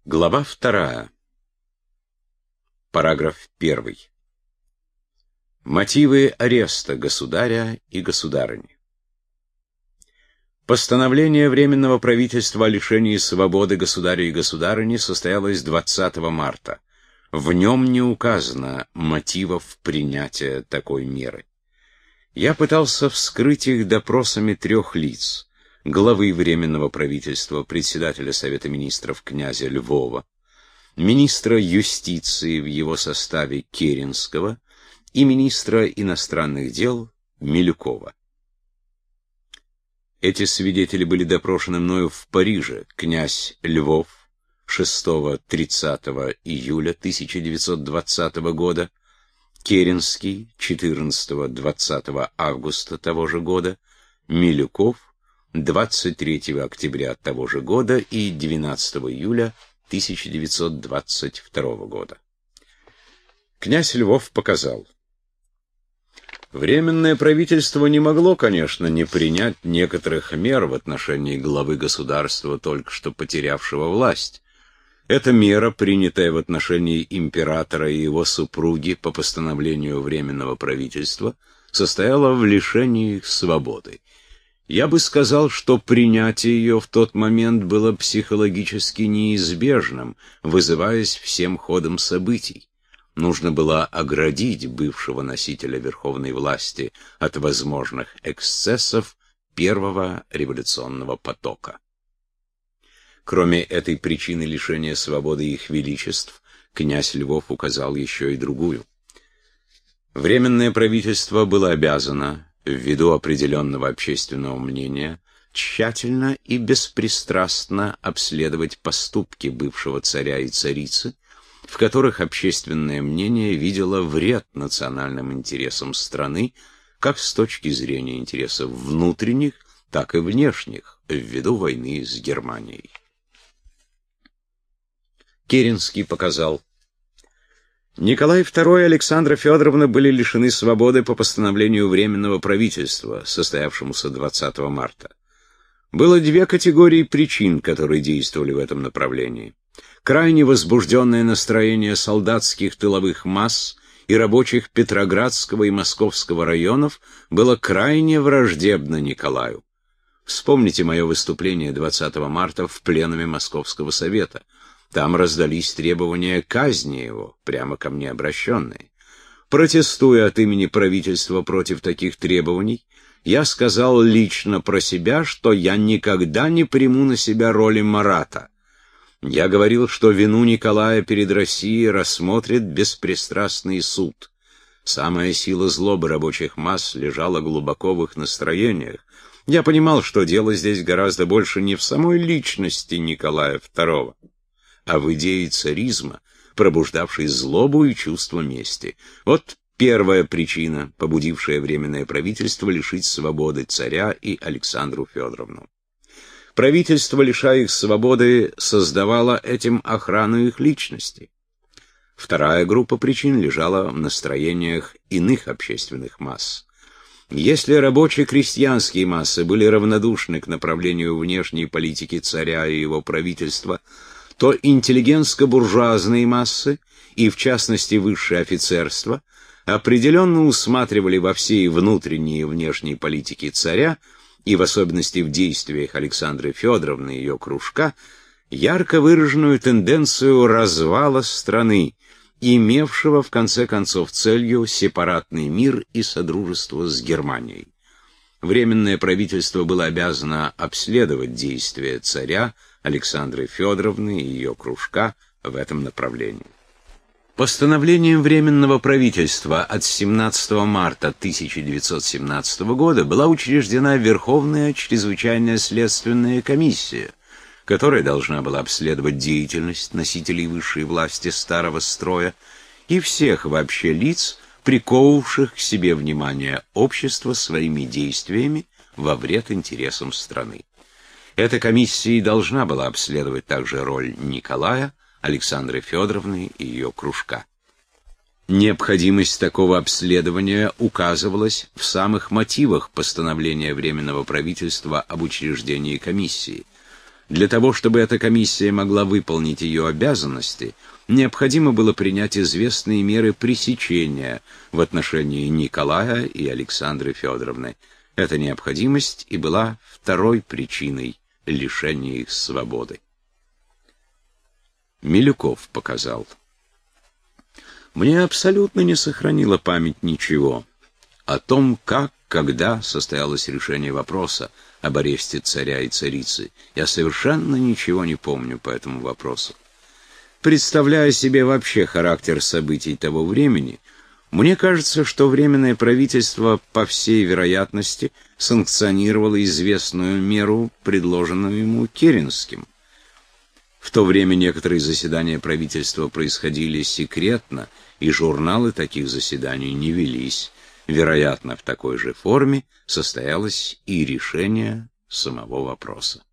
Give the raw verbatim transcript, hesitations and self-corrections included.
Глава вторая. Параграф первый. Мотивы ареста государя и государыни. Постановление Временного правительства о лишении свободы государя и государыни состоялось двадцатого марта. В нем не указано мотивов принятия такой меры. Я пытался вскрыть их допросами трех лиц: главы Временного правительства, председателя Совета министров князя Львова, министра юстиции в его составе Керенского и министра иностранных дел Милюкова. Эти свидетели были допрошены мною в Париже. Князь Львов шестого-тридцатого июля тысяча девятьсот двадцатого года, Керенский четырнадцатого-двадцатого августа того же года, Милюков двадцать третьего октября того же года и двенадцатого июля тысяча девятьсот двадцать второго года. Князь Львов показал: Временное правительство не могло, конечно, не принять некоторых мер в отношении главы государства, только что потерявшего власть. Эта мера, принятая в отношении императора и его супруги по постановлению Временного правительства, состояла в лишении их свободы. Я бы сказал, что принятие ее в тот момент было психологически неизбежным, вызываясь всем ходом событий. Нужно было оградить бывшего носителя верховной власти от возможных эксцессов первого революционного потока. Кроме этой причины лишения свободы их величеств, князь Львов указал еще и другую. Временное правительство было обязано, ввиду определенного общественного мнения, тщательно и беспристрастно обследовать поступки бывшего царя и царицы, в которых общественное мнение видело вред национальным интересам страны, как с точки зрения интересов внутренних, так и внешних, ввиду войны с Германией. Керенский показал: Николай второй и Александра Федоровна были лишены свободы по постановлению Временного правительства, состоявшемуся двадцатого марта. Было две категории причин, которые действовали в этом направлении. Крайне возбужденное настроение солдатских тыловых масс и рабочих Петроградского и Московского районов было крайне враждебно Николаю. Вспомните мое выступление двадцатого марта в пленуме Московского совета. Там раздались требования казни его, прямо ко мне обращенные. Протестуя от имени правительства против таких требований, я сказал лично про себя, что я никогда не приму на себя роли Марата. Я говорил, что вину Николая перед Россией рассмотрит беспристрастный суд. Самая сила злобы рабочих масс лежала глубоко в их настроениях. Я понимал, что дело здесь гораздо больше не в самой личности Николая второго, а в идее царизма, пробуждавшей злобу и чувство мести. Вот первая причина, побудившая Временное правительство лишить свободы царя и Александру Федоровну. Правительство, лишая их свободы, создавало этим охрану их личности. Вторая группа причин лежала в настроениях иных общественных масс. Если рабоче-крестьянские массы были равнодушны к направлению внешней политики царя и его правительства, то интеллигентско-буржуазные массы, и в частности высшее офицерство, определенно усматривали во всей внутренней и внешней политике царя, и в особенности в действиях Александры Федоровны и ее кружка, ярко выраженную тенденцию развала страны, имевшего в конце концов целью сепаратный мир и содружество с Германией. Временное правительство было обязано обследовать действия царя, Александры Федоровны и ее кружка в этом направлении. Постановлением Временного правительства от семнадцатого марта тысяча девятьсот семнадцатого года была учреждена Верховная чрезвычайная следственная комиссия, которая должна была обследовать деятельность носителей высшей власти старого строя и всех вообще лиц, приковывавших к себе внимание общества своими действиями во вред интересам страны. Эта комиссия и должна была обследовать также роль Николая, Александры Федоровны и ее кружка. Необходимость такого обследования указывалась в самых мотивах постановления Временного правительства об учреждении комиссии. Для того, чтобы эта комиссия могла выполнить ее обязанности, необходимо было принять известные меры пресечения в отношении Николая и Александры Федоровны. Эта необходимость и была второй причиной лишения их свободы. Милюков показал. Мне абсолютно не сохранила память ничего о том, как, когда состоялось решение вопроса об аресте царя и царицы. Я совершенно ничего не помню по этому вопросу. Представляя себе вообще характер событий того времени, мне кажется, что Временное правительство, по всей вероятности, санкционировало известную меру, предложенную ему Керенским. В то время некоторые заседания правительства происходили секретно, и журналы таких заседаний не велись. Вероятно, в такой же форме состоялось и решение самого вопроса.